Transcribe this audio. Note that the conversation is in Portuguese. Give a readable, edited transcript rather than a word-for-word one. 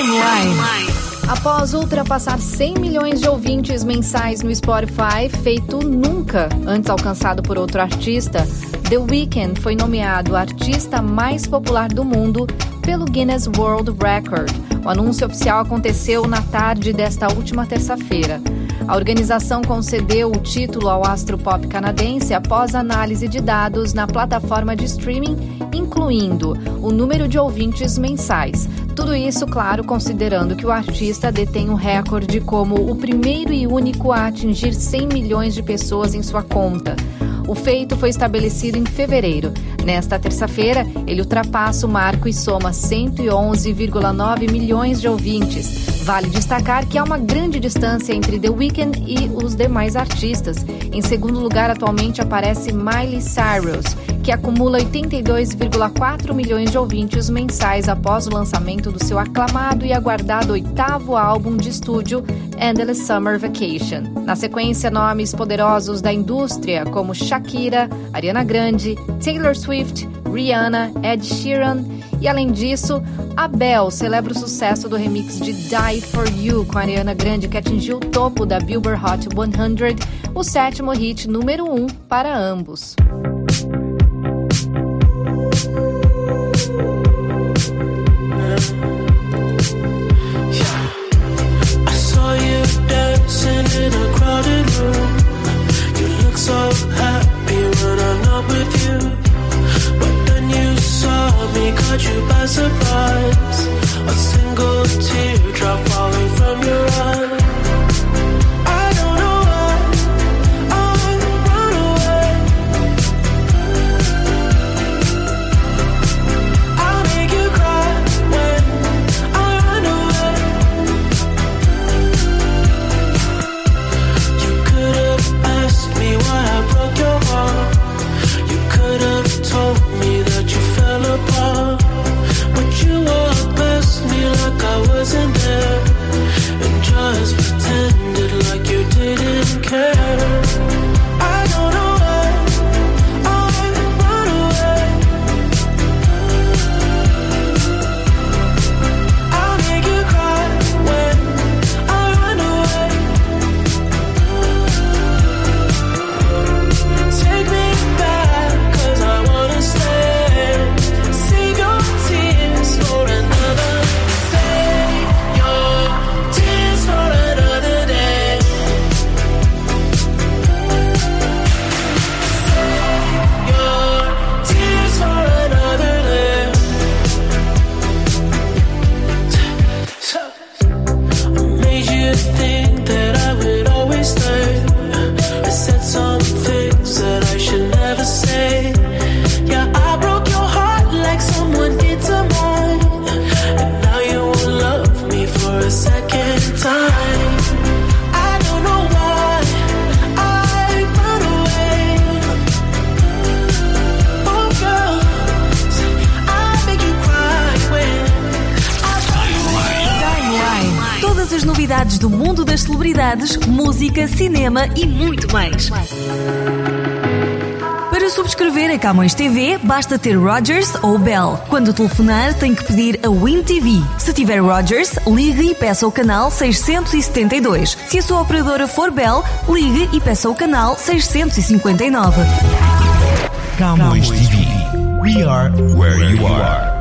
Timeline. Após ultrapassar 100 milhões de ouvintes mensais no Spotify, feito nunca antes alcançado por outro artista, The Weeknd foi nomeado o artista mais popular do mundo pelo Guinness World Record. O anúncio oficial aconteceu na tarde desta última terça-feira. A organização concedeu o título ao astro pop canadense após análise de dados na plataforma de streaming, incluindo o número de ouvintes mensais. Tudo isso, claro, considerando que o artista detém o recorde como o primeiro e único a atingir 100 milhões de pessoas em sua conta. O feito foi estabelecido em fevereiro. Nesta terça-feira, ele ultrapassa o marco e soma 111,9 milhões de ouvintes. Vale destacar que há uma grande distância entre The Weeknd e os demais artistas. Em segundo lugar, atualmente aparece Miley Cyrus, que acumula 82,4 milhões de ouvintes mensais após o lançamento do seu aclamado e aguardado 8º álbum de estúdio, Endless Summer Vacation. Na sequência, nomes poderosos da indústria como Shakira, Ariana Grande, Taylor Swift, Rihanna, Ed Sheeran e, além disso, Adele celebra o sucesso do remix de Die For You com Ariana Grande, que atingiu o topo da Billboard Hot 100, o 7º hit número 1 para ambos. In a crowded room, you look so happy when I'm not with you. But then you saw me, caught you by surprise. A single teardrop falling from your eye. I don't know why I run away. I'll make you cry when I run away. Why I broke your heart. You could have told me that you fell apart, but you walked past me like I wasn't there, and just pretended like you didn't care. I don't know why I run away. I'll make you cry when I run away. Take me back, 'cause I wanna stay. Save your tears for another. Save your tears for another day. Save your tears for another day. So, I made you think that I would always stay. I said some things that I should never say. Yeah, I broke your heart like someone did to mine, and now you won't love me for a second time. I don't know why I run away. Oh girls, I make you cry when Timeline. Todas as novidades do mundo das celebridades, música, cinema e muito mais. Para subscrever a Camões TV, basta ter Rogers ou Bell. Quando telefonar, tem que pedir a Win TV. Se tiver Rogers, ligue e peça o canal 672. Se a sua operadora for Bell, ligue e peça o canal 659. Camões TV. We are where you are.